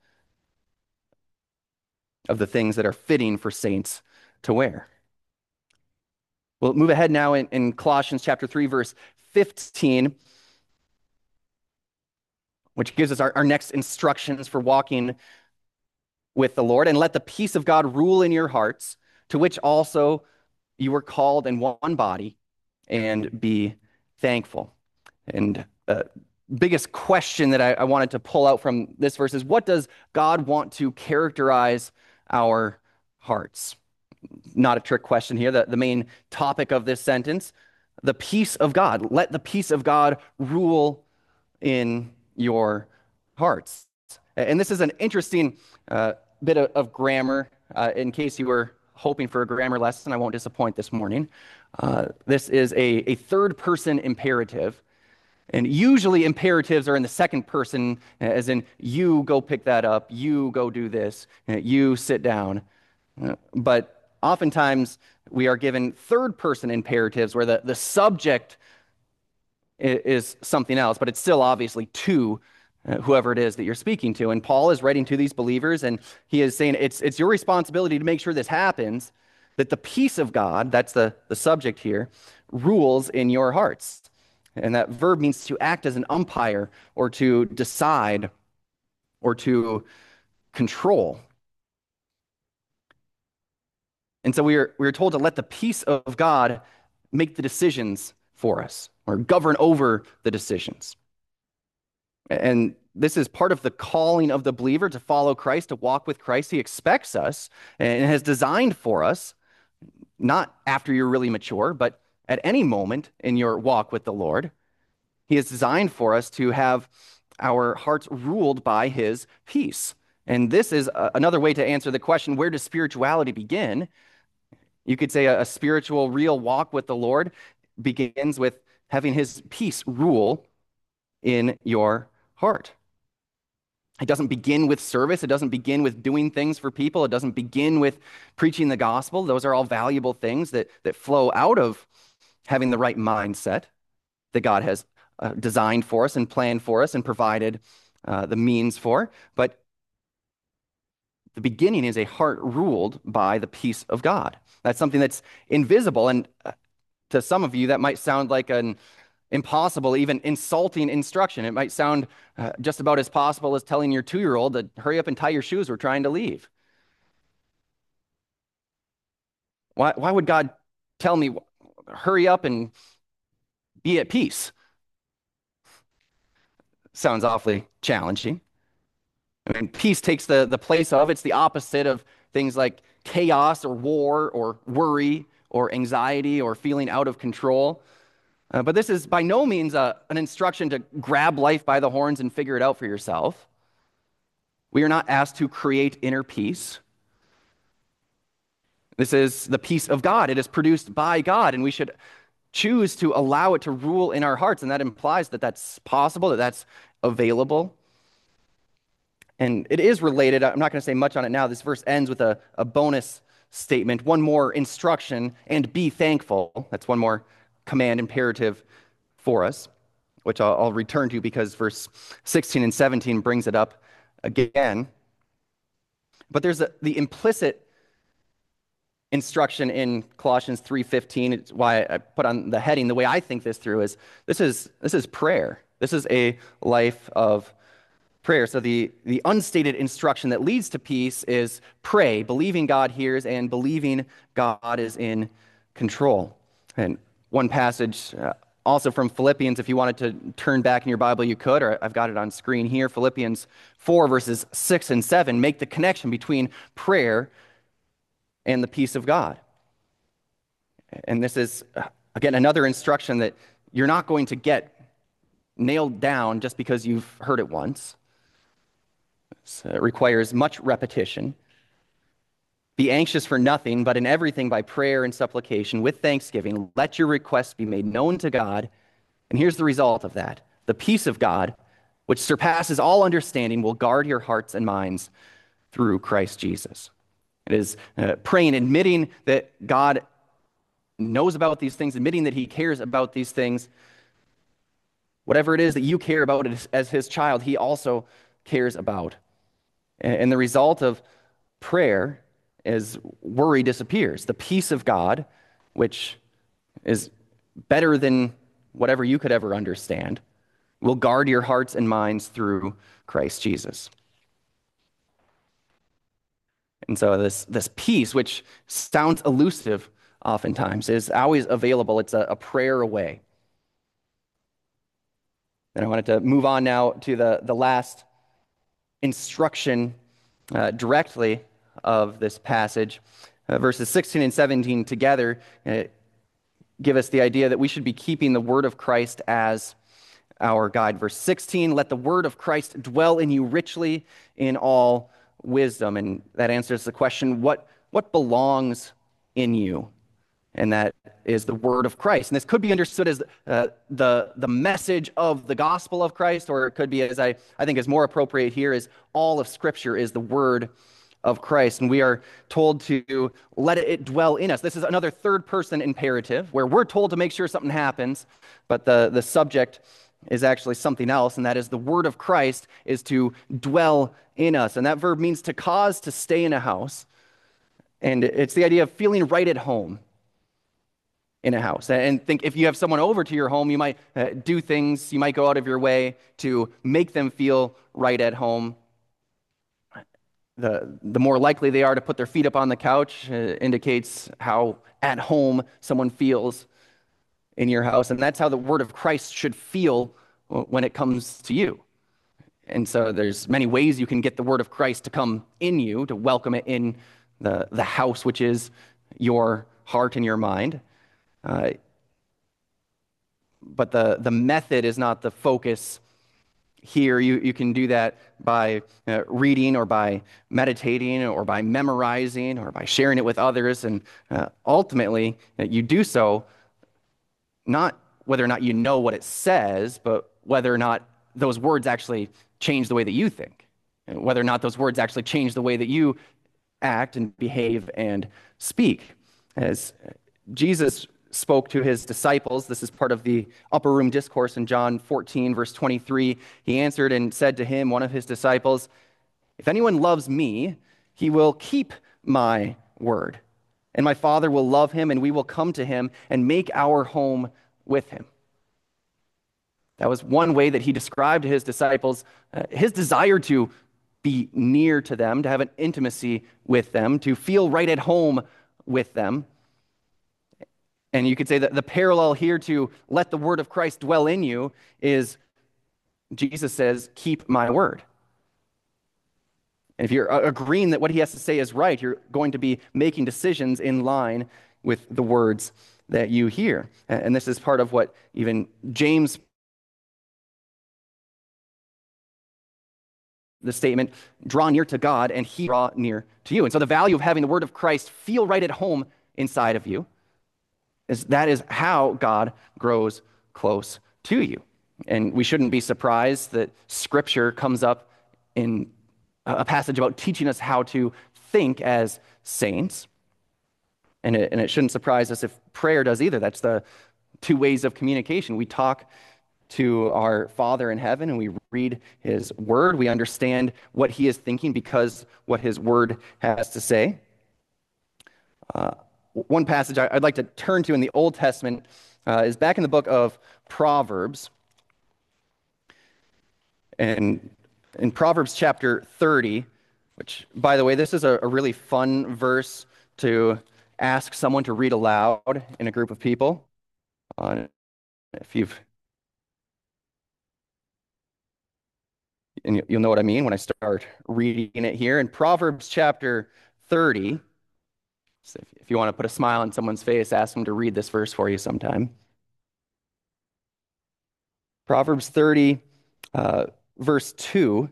A: of the things that are fitting for saints to wear. We'll move ahead now in, in Colossians chapter three, verse fifteen, which gives us our, our next instructions for walking with the Lord. And let the peace of God rule in your hearts, to which also you were called in one body, and be thankful. And uh, biggest question that I, I wanted to pull out from this verse is, what does God want to characterize our hearts? Not a trick question here. The, the main topic of this sentence, the peace of God. Let the peace of God rule in your hearts. And this is an interesting uh, bit of, of grammar. Uh, in case you were hoping for a grammar lesson, I won't disappoint this morning. Uh, this is a, a third person imperative. And usually imperatives are in the second person, as in you go pick that up, you go do this, you sit down. But oftentimes we are given third person imperatives where the, the subject is something else, but it's still obviously to uh, whoever it is that you're speaking to. And Paul is writing to these believers, and he is saying it's, it's your responsibility to make sure this happens, that the peace of God, that's the, the subject here, rules in your hearts. And that verb means to act as an umpire or to decide or to control. And so we are, we are told to let the peace of God make the decisions for us or govern over the decisions. And this is part of the calling of the believer to follow Christ, to walk with Christ. He expects us and has designed for us, not after you're really mature, but at any moment in your walk with the Lord. He has designed for us to have our hearts ruled by his peace. And this is a, another way to answer the question, where does spirituality begin? You could say a, a spiritual, real walk with the Lord begins with having his peace rule in your heart. It doesn't begin with service. It doesn't begin with doing things for people. It doesn't begin with preaching the gospel. Those are all valuable things that, that flow out of having the right mindset that God has uh, designed for us and planned for us and provided uh, the means for. But the beginning is a heart ruled by the peace of God. That's something that's invisible. And uh, to some of you, that might sound like an impossible, even insulting instruction. It might sound uh, just about as possible as telling your two-year-old to hurry up and tie your shoes, we're trying to leave. Why, why would God tell me, hurry up and be at peace? Sounds awfully challenging. I mean, peace takes the, the place of, it's the opposite of things like chaos or war or worry or anxiety or feeling out of control. Uh, but this is by no means a, an instruction to grab life by the horns and figure it out for yourself. We are not asked to create inner peace. This is the peace of God. It is produced by God, and we should choose to allow it to rule in our hearts. And that implies that that's possible, that that's available. And it is related. I'm not going to say much on it now. This verse ends with a, a bonus statement, one more instruction, and be thankful. That's one more command imperative for us, which I'll, I'll return to because verse sixteen and seventeen brings it up again. But there's a, the implicit instruction in Colossians three fifteen. It's why I put on the heading. The way I think this through is this is this is prayer. This is a life of prayer. So the, the unstated instruction that leads to peace is pray, believing God hears and believing God is in control. And one passage uh, also from Philippians, if you wanted to turn back in your Bible, you could, or I've got it on screen here. Philippians four, verses six and seven make the connection between prayer and the peace of God. And this is, uh, again, another instruction that you're not going to get nailed down just because you've heard it once. So it requires much repetition. Be anxious for nothing, but in everything by prayer and supplication with thanksgiving, let your requests be made known to God. And here's the result of that. The peace of God, which surpasses all understanding, will guard your hearts and minds through Christ Jesus. It is uh, praying, admitting that God knows about these things, admitting that he cares about these things. Whatever it is that you care about as, as his child, he also cares about. And, and the result of prayer is worry disappears. The peace of God, which is better than whatever you could ever understand, will guard your hearts and minds through Christ Jesus. And so this, this peace, which sounds elusive oftentimes, is always available. It's a, a prayer away. And I wanted to move on now to the, the last instruction uh, directly of this passage. Uh, verses sixteen and seventeen together uh, give us the idea that we should be keeping the word of Christ as our guide. Verse sixteen, let the word of Christ dwell in you richly in all wisdom. And that answers the question, what, what belongs in you? And that is the word of Christ. And this could be understood as uh, the, the message of the gospel of Christ, or it could be, as I, I think is more appropriate here, is all of Scripture is the word of Christ, and we are told to let it dwell in us. This is another third person imperative where we're told to make sure something happens, but the, the subject is actually something else, and that is the word of Christ is to dwell in us. And that verb means to cause to stay in a house. And it's the idea of feeling right at home in a house. And think if you have someone over to your home, you might uh, do things, you might go out of your way to make them feel right at home. The, the more likely they are to put their feet up on the couch uh, indicates how at home someone feels in your house. And that's how the word of Christ should feel when it comes to you. And so there's many ways you can get the word of Christ to come in you, to welcome it in the, the house, which is your heart and your mind. Uh, but the, the method is not the focus here. You, you can do that by uh, reading or by meditating or by memorizing or by sharing it with others. And uh, ultimately, uh, you do so not whether or not you know what it says, but whether or not those words actually change the way that you think, and whether or not those words actually change the way that you act and behave and speak. As Jesus spoke to his disciples, this is part of the upper room discourse in John fourteen, verse twenty-three. He answered and said to him, one of his disciples, "If anyone loves me, he will keep my word. And my Father will love him, and we will come to him and make our home with him." That was one way that he described to his disciples uh, his desire to be near to them, to have an intimacy with them, to feel right at home with them. And you could say that the parallel here to let the word of Christ dwell in you is Jesus says, "Keep my word." And if you're agreeing that what he has to say is right, you're going to be making decisions in line with the words that you hear. And this is part of what even James, the statement, "Draw near to God and he draw near to you." And so the value of having the word of Christ feel right at home inside of you is that is how God grows close to you. And we shouldn't be surprised that Scripture comes up in a passage about teaching us how to think as saints. And it, and it shouldn't surprise us if prayer does either. That's the two ways of communication. We talk to our Father in heaven and we read his word. We understand what he is thinking because what his word has to say. Uh, one passage I'd like to turn to in the Old Testament uh, is back in the book of Proverbs. And in Proverbs chapter thirty, which, by the way, this is a, a really fun verse to ask someone to read aloud in a group of people. Uh, if you've, and you'll know what I mean when I start reading it here. In Proverbs chapter thirty, so if, if you want to put a smile on someone's face, ask them to read this verse for you sometime. Proverbs thirty, uh, verse two.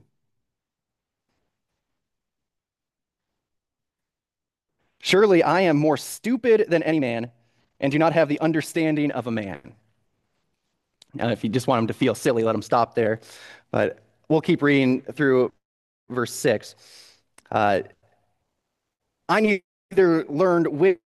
A: "Surely I am more stupid than any man, and do not have the understanding of a man." Now, if you just want him to feel silly, let him stop there. But we'll keep reading through verse six. Uh, "I neither learned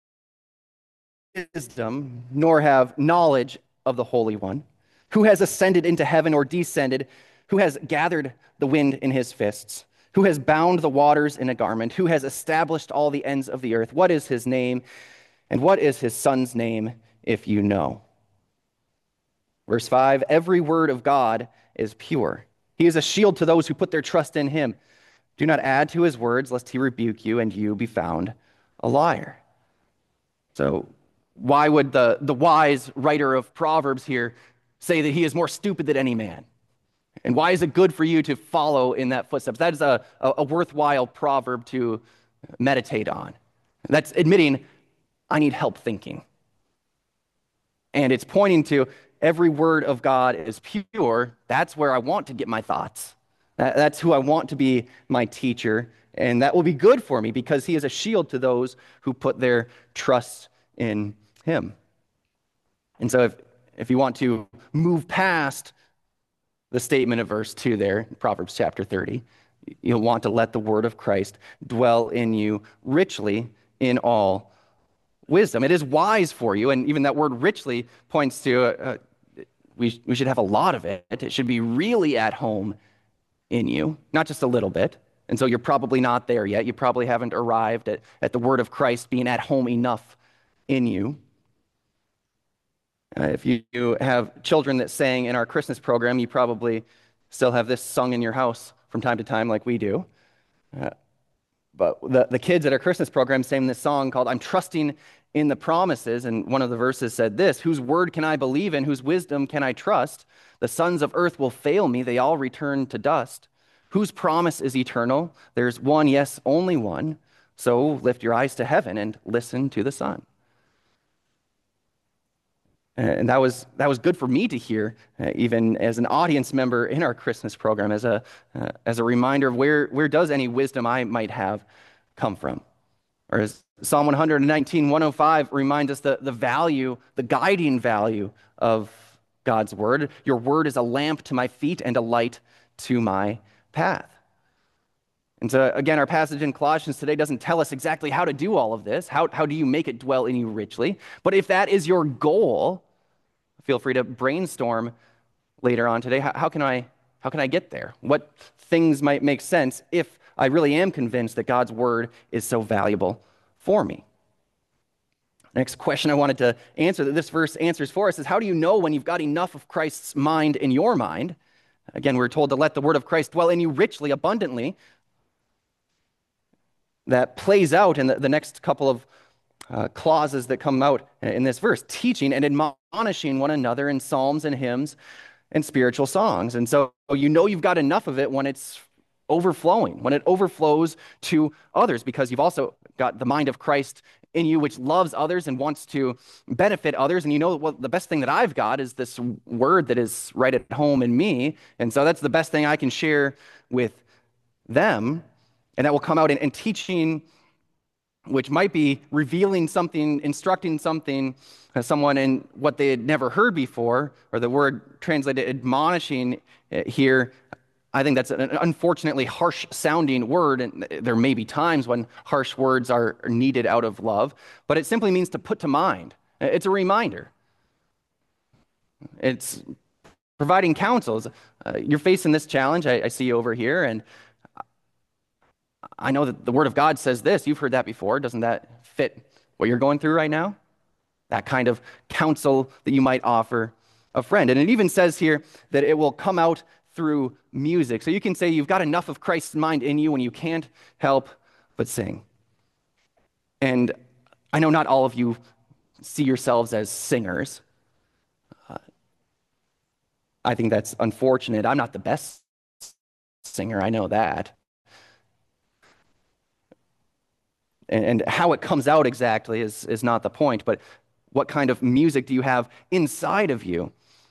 A: wisdom, nor have knowledge of the Holy One. Who has ascended into heaven or descended? Who has gathered the wind in his fists? Who has bound the waters in a garment? Who has established all the ends of the earth? What is his name? And what is his son's name, if you know?" Verse five, "Every word of God is pure. He is a shield to those who put their trust in him. Do not add to his words, lest he rebuke you and you be found a liar." So why would the, the wise writer of Proverbs here say that he is more stupid than any man? And why is it good for you to follow in that footsteps? That is a, a, a worthwhile proverb to meditate on. That's admitting, I need help thinking. And it's pointing to every word of God is pure. That's where I want to get my thoughts. That, that's who I want to be my teacher. And that will be good for me because he is a shield to those who put their trust in him. And so if, if you want to move past the statement of verse two there, Proverbs chapter thirty, You'll want to let the word of Christ dwell in you richly in all wisdom. It is wise for you, and even that word richly points to uh, we, we should have a lot of it. It should be really at home in you, not just a little bit. And so you're probably not there yet. You probably haven't arrived at, at the word of Christ being at home enough in you. Uh, if you, you have children that sang in our Christmas program, you probably still have this sung in your house from time to time like we do. Uh, but the, the kids at our Christmas program sang this song called I'm Trusting in the Promises, and one of the verses said this, whose word can I believe in, whose wisdom can I trust? The sons of earth will fail me, they all return to dust. Whose promise is eternal? There's one, yes, only one. So lift your eyes to heaven and listen to the Son. And that was that was good for me to hear, uh, even as an audience member in our Christmas program, as a uh, as a reminder of where where does any wisdom I might have come from. Or as Psalm one nineteen, one oh five reminds us the, the value, the guiding value of God's word. Your word is a lamp to my feet and a light to my path. And so, again, our passage in Colossians today doesn't tell us exactly how to do all of this. How, how do you make it dwell in you richly? But if that is your goal, feel free to brainstorm later on today. How, how can I, how can I get there? What things might make sense if I really am convinced that God's word is so valuable for me? Next question I wanted to answer that this verse answers for us is, how do you know when you've got enough of Christ's mind in your mind? Again, we're told to let the word of Christ dwell in you richly, abundantly. That plays out in the, the next couple of uh, clauses that come out in this verse, teaching and admonishing one another in psalms and hymns and spiritual songs. And so you know you've got enough of it when it's overflowing, when it overflows to others, because you've also got the mind of Christ in you, which loves others and wants to benefit others. And you know, well, the best thing that I've got is this word that is right at home in me. And so that's the best thing I can share with them. And that will come out in, in teaching, which might be revealing something, instructing something, uh, someone in what they had never heard before, or the word translated admonishing uh, here. I think that's an unfortunately harsh sounding word, and there may be times when harsh words are needed out of love, but it simply means to put to mind. It's a reminder. It's providing counsels. Uh, you're facing this challenge, I, I see you over here, and I know that the Word of God says this. You've heard that before. Doesn't that fit what you're going through right now? That kind of counsel that you might offer a friend. And it even says here that it will come out through music. So you can say you've got enough of Christ's mind in you when you can't help but sing. And I know not all of you see yourselves as singers. Uh, I think that's unfortunate. I'm not the best singer. I know that. And how it comes out exactly is, is not the point, but what kind of music do you have inside of you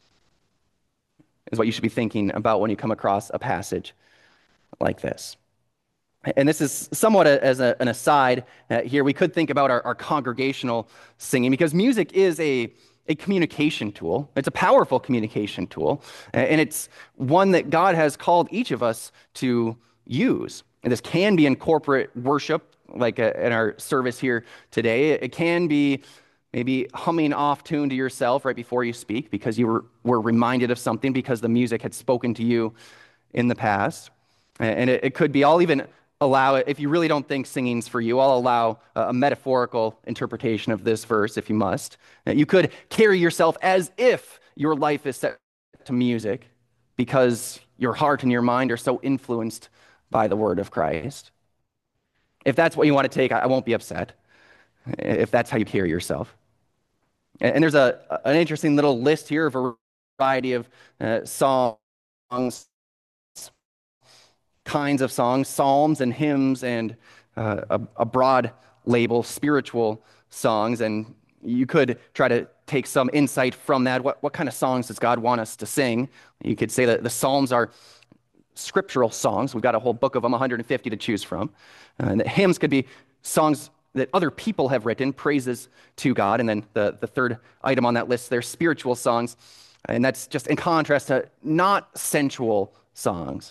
A: is what you should be thinking about when you come across a passage like this. And this is somewhat a, as a, an aside uh, here. We could think about our, our congregational singing, because music is a, a communication tool. It's a powerful communication tool, and it's one that God has called each of us to use. And this can be in corporate worship, like uh, in our service here today. It can be maybe humming off tune to yourself right before you speak because you were, were reminded of something because the music had spoken to you in the past. And it, it could be, I'll even allow it, if you really don't think singing's for you, I'll allow a, a metaphorical interpretation of this verse if you must. You could carry yourself as if your life is set to music because your heart and your mind are so influenced by the word of Christ. If that's what you want to take, I won't be upset if that's how you carry yourself. And there's a an interesting little list here of a variety of uh, songs, kinds of songs, psalms and hymns, and uh, a, a broad label, spiritual songs. And you could try to take some insight from that. What, what kind of songs does God want us to sing? You could say that the psalms are scriptural songs. We've got a whole book of them, one hundred fifty to choose from. Uh, and the hymns could be songs that other people have written, praises to God. And then the, the third item on that list, they're spiritual songs. And that's just in contrast to not sensual songs.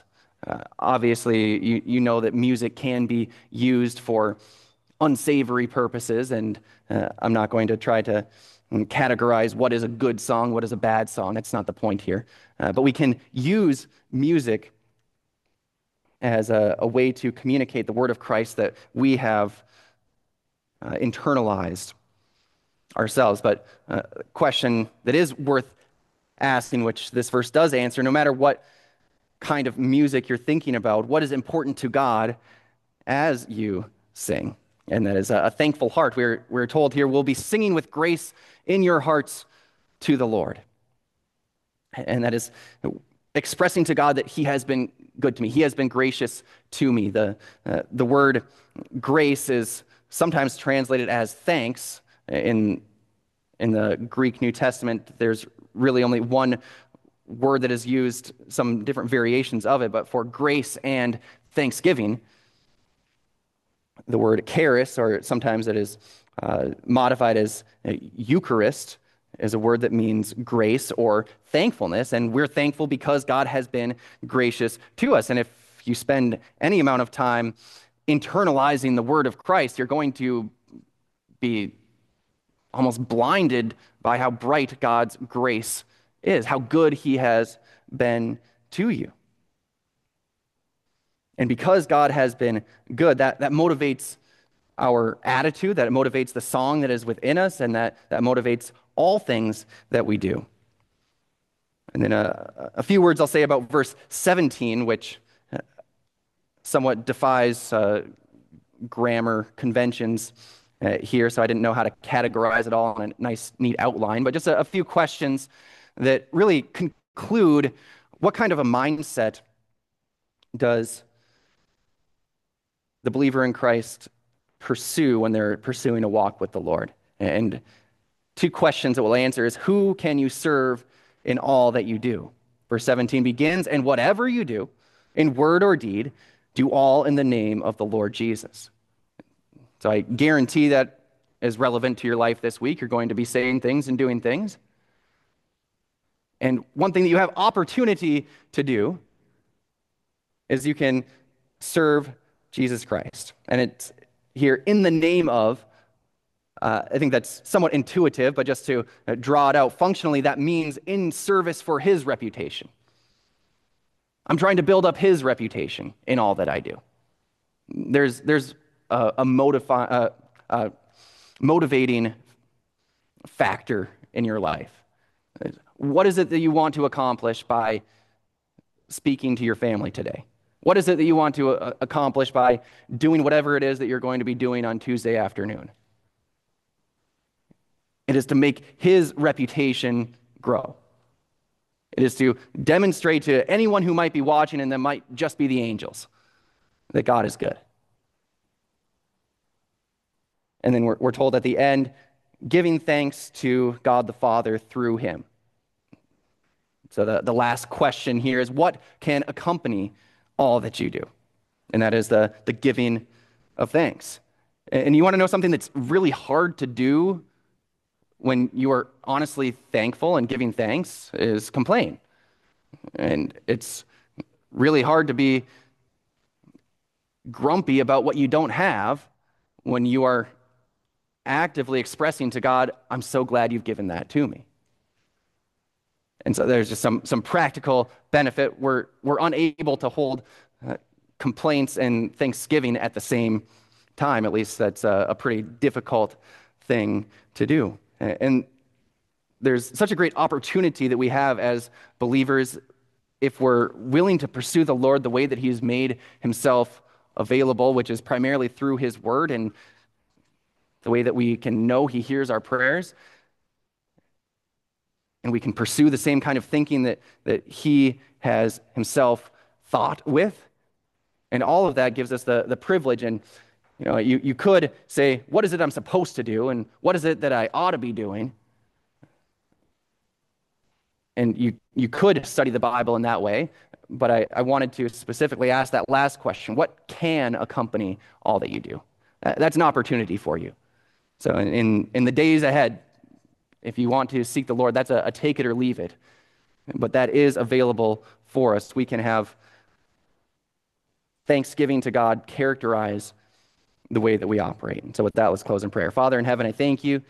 A: Uh, obviously, you, you know that music can be used for unsavory purposes, and uh, I'm not going to try to mm, categorize what is a good song, what is a bad song. That's not the point here. Uh, but we can use music as a, a way to communicate the word of Christ that we have uh, internalized ourselves. But uh, a question that is worth asking, which this verse does answer, no matter what kind of music you're thinking about, what is important to God as you sing? And that is a, a thankful heart. We're, we're told here, we'll be singing with grace in your hearts to the Lord. And that is expressing to God that he has been good to me. He has been gracious to me. The, uh, the word grace is sometimes translated as thanks. In, in the Greek New Testament, there's really only one word that is used, some different variations of it, but for grace and thanksgiving, the word charis, or sometimes it is uh, modified as uh, Eucharist, is a word that means grace or thankfulness, and we're thankful because God has been gracious to us. And if you spend any amount of time internalizing the word of Christ, you're going to be almost blinded by how bright God's grace is, how good he has been to you. And because God has been good, that, that motivates our attitude, that it motivates the song that is within us, and that, that motivates all things that we do. And then a, a few words I'll say about verse seventeen, which somewhat defies uh, grammar conventions uh, here, so I didn't know how to categorize it all in a nice, neat outline, but just a, a few questions that really conclude what kind of a mindset does the believer in Christ pursue when they're pursuing a walk with the Lord. And two questions that we'll answer is, who can you serve in all that you do? Verse seventeen begins, and whatever you do, in word or deed, do all in the name of the Lord Jesus. So I guarantee that is relevant to your life this week. You're going to be saying things and doing things. And one thing that you have opportunity to do is you can serve Jesus Christ. And it's here in the name of, uh, I think that's somewhat intuitive, but just to uh, draw it out functionally, that means in service for his reputation. I'm trying to build up his reputation in all that I do. There's, there's a, a motivi- uh, uh, motivating factor in your life. What is it that you want to accomplish by speaking to your family today? What is it that you want to uh, accomplish by doing whatever it is that you're going to be doing on Tuesday afternoon? It is to make his reputation grow. It is to demonstrate to anyone who might be watching, and that might just be the angels, that God is good. And then we're, we're told at the end, giving thanks to God the Father through him. So the, the last question here is, what can accompany all that you do? And that is the, the giving of thanks. And you want to know something that's really hard to do when you are honestly thankful and giving thanks is complain. And it's really hard to be grumpy about what you don't have when you are actively expressing to God, I'm so glad you've given that to me. And so there's just some, some practical benefit. We're, we're unable to hold uh, complaints and thanksgiving at the same time. At least that's a, a pretty difficult thing to do. And there's such a great opportunity that we have as believers if we're willing to pursue the Lord the way that he's made himself available, which is primarily through his word and the way that we can know he hears our prayers. And we can pursue the same kind of thinking that, that he has himself thought with. And all of that gives us the, the privilege. And you know, you, you could say, what is it I'm supposed to do? And what is it that I ought to be doing? And you, you could study the Bible in that way. But I, I wanted to specifically ask that last question. What can accompany all that you do? That's an opportunity for you. So in, in the days ahead, if you want to seek the Lord, that's a, a take it or leave it. But that is available for us. We can have thanksgiving to God characterize the way that we operate. And so with that, let's close in prayer. Father in heaven, I thank you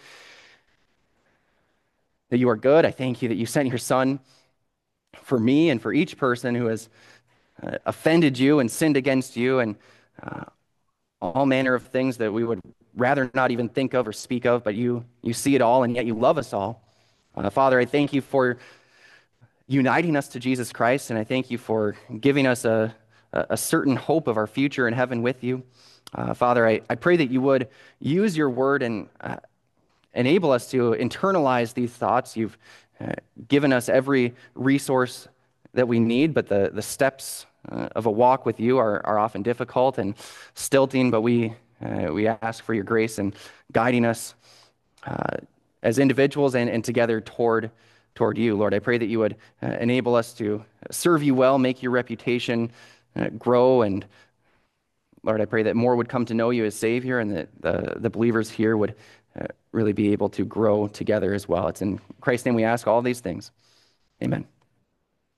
A: that you are good. I thank you that you sent your Son for me and for each person who has uh, offended you and sinned against you, and uh, all manner of things that we would rather not even think of or speak of, but you you see it all, and yet you love us all. Uh, Father, I thank you for uniting us to Jesus Christ, and I thank you for giving us a, a a certain hope of our future in heaven with you. Uh, Father, I, I pray that you would use your word and uh, enable us to internalize these thoughts. You've uh, given us every resource that we need, but the, the steps uh, of a walk with you are, are often difficult and stilting, but we, uh, we ask for your grace in guiding us uh, as individuals and, and together toward, toward you. Lord, I pray that you would uh, enable us to serve you well, make your reputation uh, grow, and Lord, I pray that more would come to know you as Savior, and that the, the believers here would uh, really be able to grow together as well. It's in Christ's name we ask all these things. Amen.